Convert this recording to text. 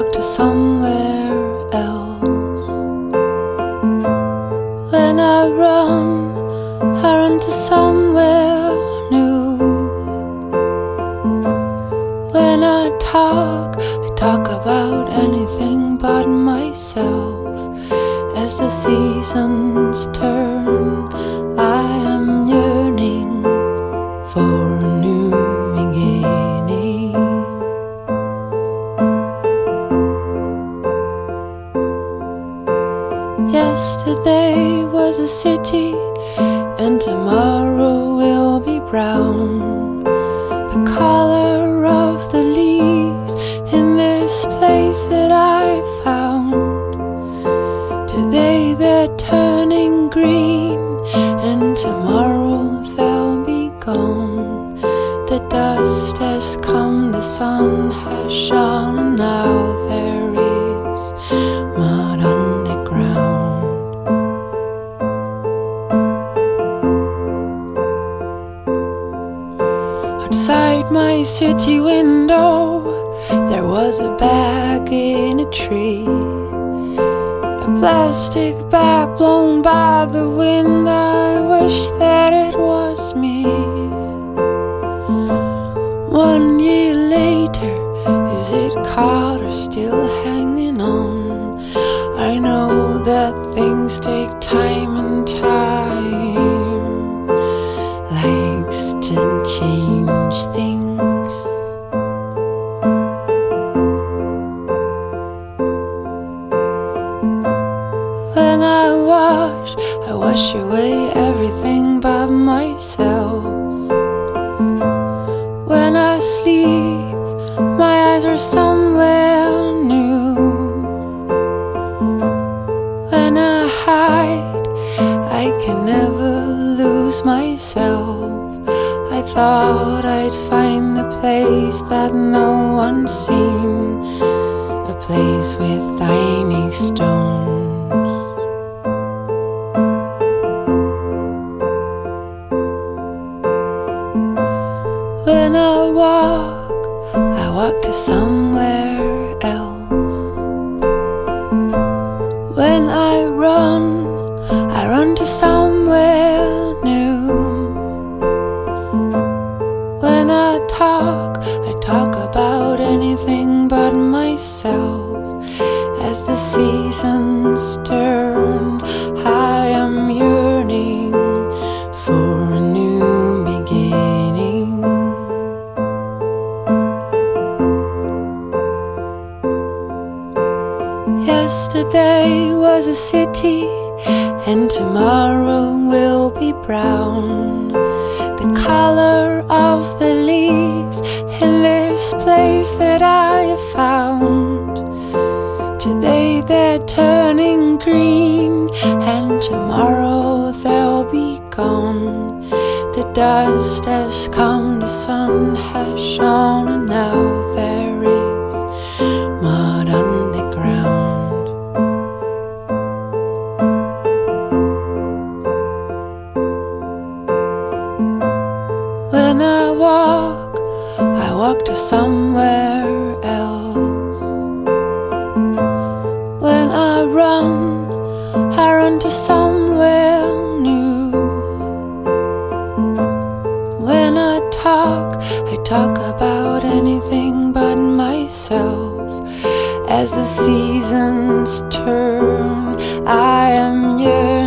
walk to somewhere else. When I run to somewhere new. When I talk about anything but myself. As the seasons turn, I am yearning for a new beginning. Yesterday was a city, and tomorrow will be brown. The color of the leaves in this place that I found. Today they're turning green, and tomorrow they'll be gone. The dust has come, the sun has shone, and now there is mud underground. Outside my city window, there was a bag in a tree. A plastic bag blown by the wind, I wish that it was me. 1 year later, is it caught or still hanging on? I know that things take time, and time likes to change things. When I wash away everything but myself. When I sleep, my eyes are somewhere new. When I hide, I can never lose myself. I thought I'd find the place that no one's seen, a place with tiny stones. When I walk to somewhere else. When I run to somewhere new. When I talk about anything but myself. As the seasons turn, I am yearning for a new beginning. Yesterday was a city, and tomorrow will be brown. The color of the leaves in this place that I have found. Today they're turning green, and tomorrow they'll be gone. The dust has come, the sun has shone, and now there is mud underground. When I walk to somewhere else. When I run to somewhere new. When I talk about anything but myself. As the seasons turn, I am yearning